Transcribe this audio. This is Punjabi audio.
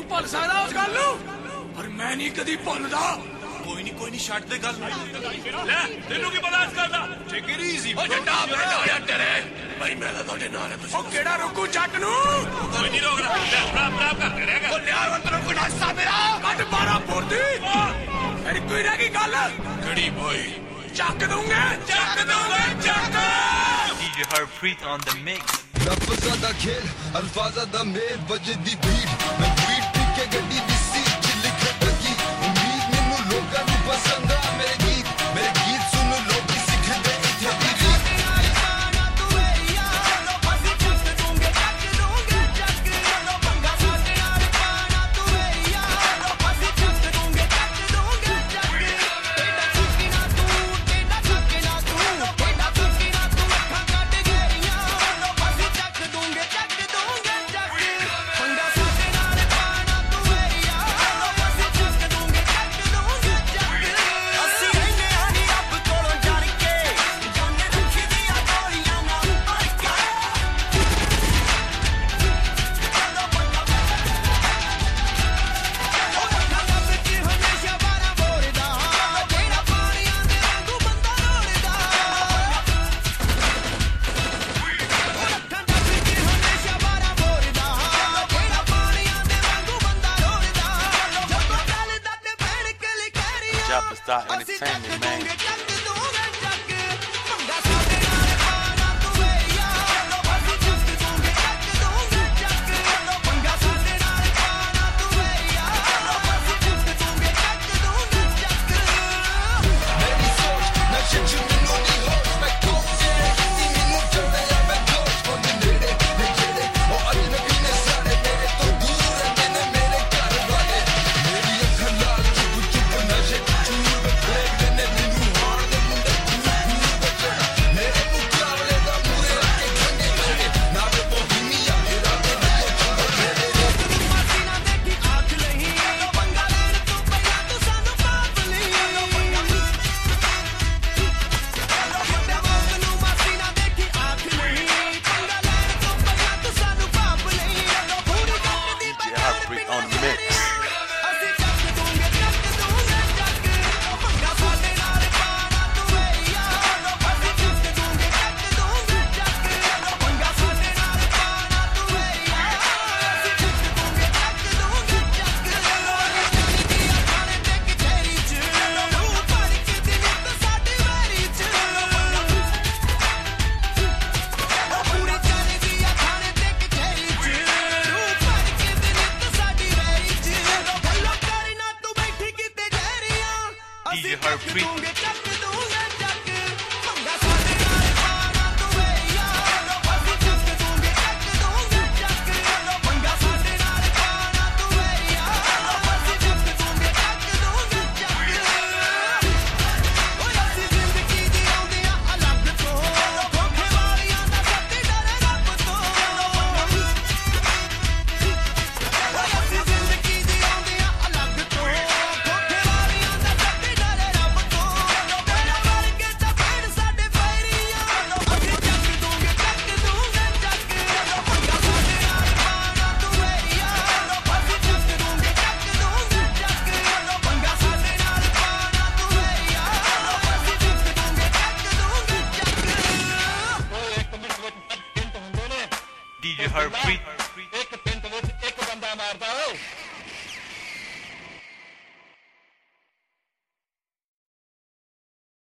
ਭੁੱਲ ਸਕਦਾ ਉਸ ਗੱਲ ਨੂੰ, ਪਰ ਮੈਂ ਨਹੀਂ ਕਦੀ ਭੁੱਲਦਾ। ਕੋਈ ਨਹੀਂ ਛੱਡ ਦੇ ਗੱਲ। ਲੈ ਤੈਨੂੰ ਕੀ ਪਤਾ ਇਸ ਗੱਲ ਦਾ? Take it easy. ਉਹ ਜੱਟਾ ਬੈਠਾ ਹੋਇਆ ਤੇਰੇ ਭਾਈ, ਮੈਂ ਤਾਂ ਤੁਹਾਡੇ ਨਾਲ ਹੈ। ਉਹ ਕਿਹੜਾ ਰੁਕੂ ਜੱਟ ਨੂੰ? ਕੋਈ ਨਹੀਂ ਰੋਕਦਾ। ਲੈ ਪ੍ਰਾਪ ਕਰਦੇ ਰਹੇਗਾ। ਉਹ ਲਿਆ ਅੰਦਰੋਂ ਕੋਈ ਨਾਸਾ ਮੇਰਾ ਕੱਢ 12 ਫੁੱਟੀ। ਮੇਰੀ ਕੋਈ ਰਹਿ ਗਈ ਗੱਲ ਕਿਹੜੀ ਬੋਈ? ਚੱਕ ਦੂੰਗਾ ਚੱਕ। DJ Harpreet on the mix. ਲਫ਼ਜ਼ਾਂ ਦਾ ਖੇਲ ਅਲਫਾਜ਼ਾਂ ਦਾ ਮੇਲ ਵੱਜਦੀ ਬੀਟ ਮੈਂ ਬੀਟ ਪੀ ਕੇ ਗੱਡੀ ਦੀ ਸੀਟ 'ਚ ਲਿਖਣ ਲੱਗੀ ਉਮੀਦ ਮੈਨੂੰ ਲੋਕਾਂ ਨੂੰ ਪਸੰਦ ਆ ਮੇਰੇ ਗੀਤ ਸੁਣ ਲੋਕੀ ਸਿੱਖਦੇ ਇੱਥੇ ਦੀ Star Entertainment, man. DJ Harpreet. DJ Harpreet.